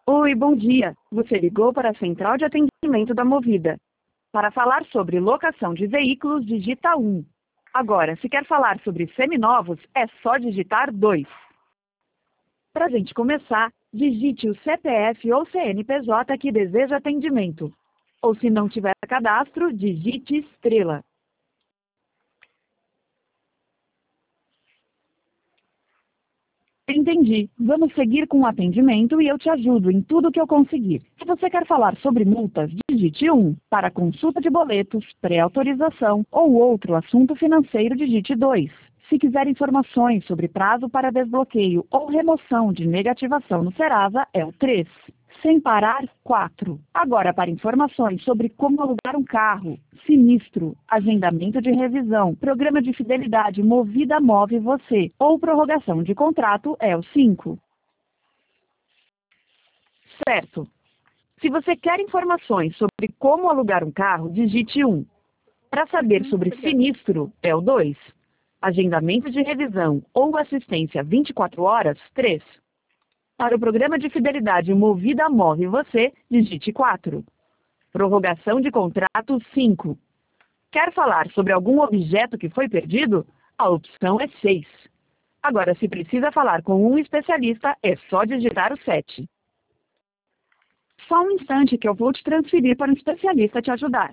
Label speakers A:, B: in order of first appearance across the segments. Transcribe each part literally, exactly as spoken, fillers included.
A: Oi, bom dia. Você ligou para a central de atendimento da Movida. Para falar sobre locação de veículos, digita um. Agora, se quer falar sobre seminovos, é só digitar dois. Para a gente começar, digite o C P F ou C N P J que deseja atendimento. Ou se não tiver cadastro, digite estrela. Entendi. Vamos seguir com o atendimento e eu te ajudo em tudo que eu conseguir. Se você quer falar sobre multas, digite um. Para consulta de boletos, pré-autorização ou outro assunto financeiro, digite dois. Se quiser informações sobre prazo para desbloqueio ou remoção de negativação no Serasa, é o três. Sem parar, quatro. Agora, para informações sobre como alugar um carro, sinistro, agendamento de revisão, programa de fidelidade Movida Move Você ou prorrogação de contrato, é o cinco. Certo. Se você quer informações sobre como alugar um carro, digite um. Para saber
B: Uhum,
A: sobre
B: obrigada.
A: sinistro, é o dois. Agendamento de revisão ou assistência vinte e quatro horas, três. Para o programa de fidelidade Movida Move Você, digite quatro. Prorrogação de contrato, cinco. Quer falar sobre algum objeto que foi perdido? A opção é seis. Agora, se precisa falar com um especialista, é só digitar o sete. Só um instante que eu vou te transferir para um especialista te ajudar.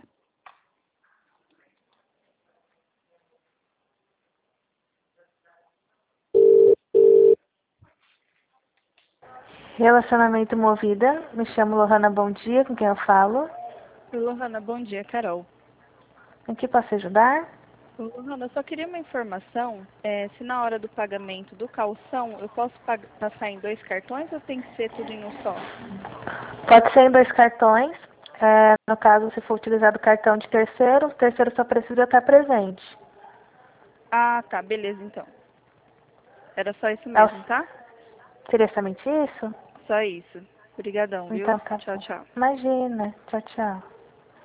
C: Relacionamento Movida, me chamo Lohana, bom dia, com quem eu falo?
B: Oi, Lohana, bom dia, Carol.
C: Em que posso ajudar?
B: Ô, Lohana, eu só queria uma informação, é, se na hora do pagamento do calção eu posso pag- passar em dois cartões ou tem que ser tudo em um só?
C: Pode ser em dois cartões, é, no caso, se for utilizado o cartão de terceiro, o terceiro só precisa estar presente.
B: Ah, tá, beleza então. Era só isso
C: É o-
B: mesmo, tá?
C: Seria somente isso?
B: Só isso. Obrigadão, viu?
C: Então tá
B: Tchau,
C: bom.
B: tchau.
C: Imagina, tchau, tchau.